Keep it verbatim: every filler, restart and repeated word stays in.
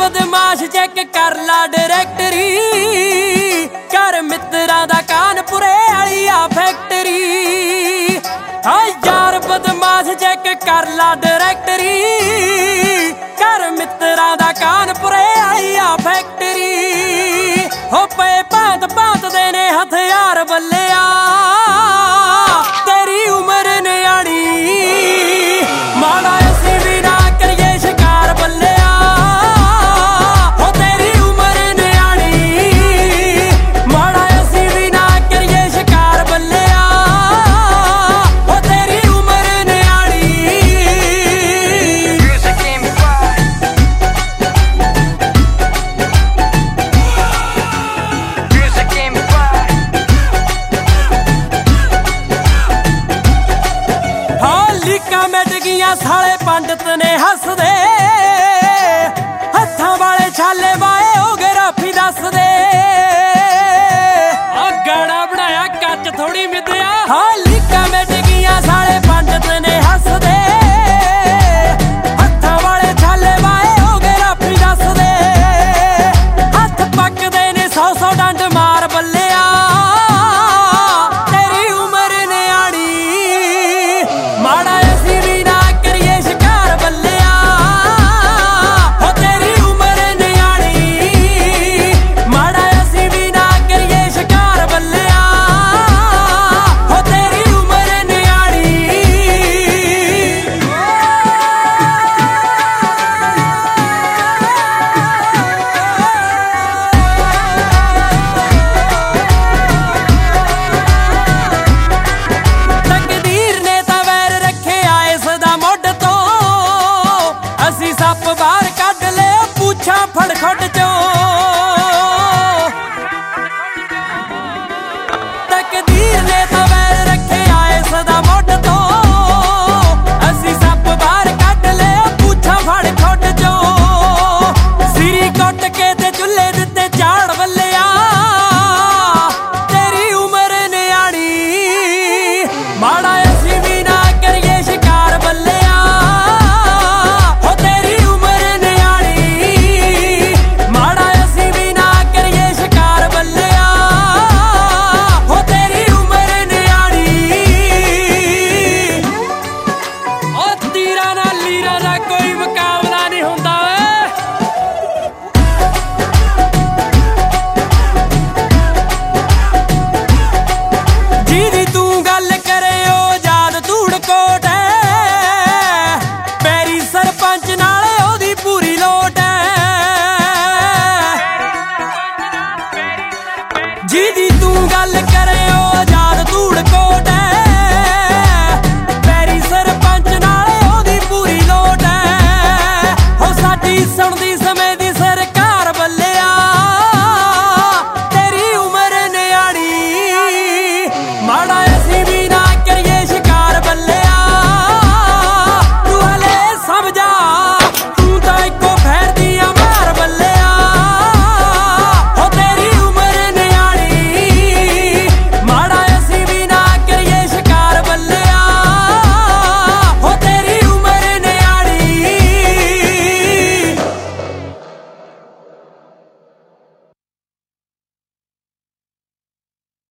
बदमाश चेक कर ला डायरेक्टरी कर मित्रा दा कानपुरे वाली आ फैक्टरी। हाँ यार बदमाश चेक कर ला डायरेक्टरी कर मित्रा दा कानपुरे वाली आ फैक्टरी। हो पे भांत भांत दे ने हथियार बल्लिया तेरी उम्र न्याणी माड़ा असी भी ना करिए शिकार बल्लिया। हो तेरी उम्र न्याणी माड़ा असी भी ना करिए शिकार बल्लिया। हो तेरी उम्र न्याणी। मिट गईयां साले पंडित ने हसदे हत्थां वाले छाले वाए हो गए राफी दस दे। गाड़ा बनाया कच थोड़ी मिद्या। हाँ लीका मिट गईयां साले पंडित ने हसदे हत्थां वाले छाले वाए हो गए राफी दस दे। हथ पकदे ने सौ सौ डंड मार बल्लिया तेरी उम्र न्याणी माड़ा सप बाहर कढ ले पूछा फड़खड़ चो। तकदीर ने तो वैर रखे आए सदा मुढ़ तो असी सप बाहर कढ ले पूछा फड़खड़ चो। सिरी कुट के ते चुल्हे दिते